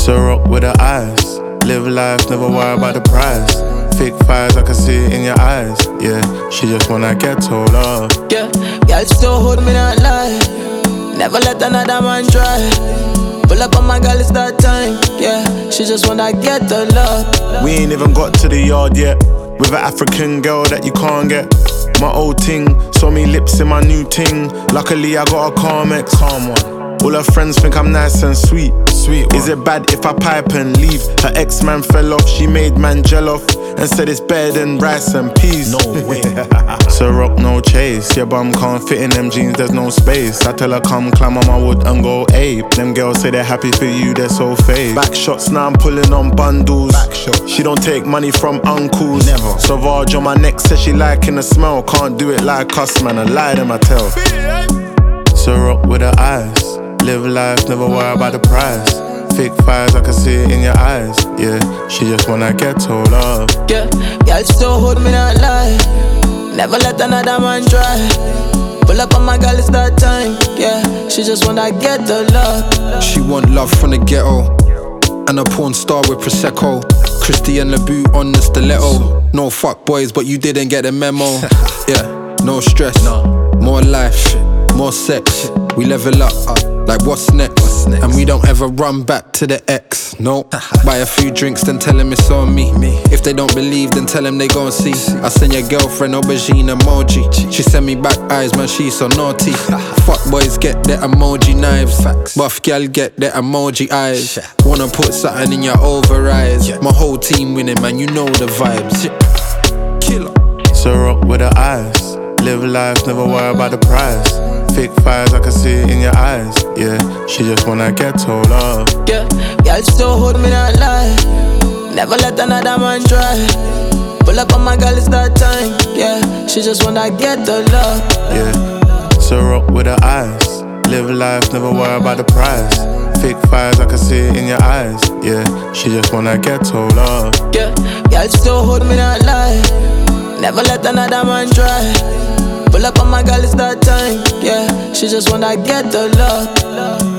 So rock with the eyes. Live life, never worry about the price. Fake fires, I can see it in your eyes. Yeah, she just wanna get told off. Yeah, girl still hold me not lie. Never let another man try. Pull up on my girl, it's that time. Yeah, she just wanna get the love. We ain't even got to the yard yet. With an African girl that you can't get. My old ting, saw me lips in my new ting. Luckily I got a calm ex. Calm one. All her friends think I'm nice and sweet. Sweet one. Is it bad if I pipe and leave? Her ex-man fell off, she made man gel off and said it's better than rice and peas. No way. So rock no chase. Your bum can't fit in them jeans, there's no space. I tell her come climb on my wood and go ape. Them girls say they're happy for you, they're so fake. Back shots, now I'm pulling on bundles. Back shots. She don't take money from uncles. Never. Sauvage on my neck says she liking the smell. Can't do it like us, man, I lie them I tell. So rock with the eyes. Live life, never worry about the price. Fake fires, I can see it in your eyes. Yeah, she just wanna get told off. Yeah, girl still hold me not lie. Never let another man try. Pull up on my girl, it's that time. Yeah, she just wanna get the love. She want love from the ghetto. And a porn star with Prosecco. Christian LeBout on the stiletto. No fuck boys, but you didn't get the memo. Yeah, no stress, more life, more sex. We level up, like what's next? And we don't ever run back to the ex, no. Buy a few drinks, then tell them it's on me. If they don't believe, then tell them they gon' see. I send your girlfriend aubergine emoji. She send me back eyes, man, she so naughty. Fuck boys get their emoji knives. Buff gal get their emoji eyes. Wanna put something in your over eyes. My whole team winning, man, you know the vibes. Killer. So rock with the eyes. Live life, never worry about the price. Fake fires, I can see it in your eyes. Yeah, she just wanna get told off. Yeah, girl still hold me not lie. Never let another man try. Pull up on my girl, it's that time. Yeah, she just wanna get the love. Yeah, so rock with the eyes. Live life, never worry about the price. Fake fires, I can see it in your eyes. Yeah, she just wanna get told off. Yeah, girl still hold me not lie. Never let another man try. Pull up on my girl, it's that time. Yeah, she just wanna get the love.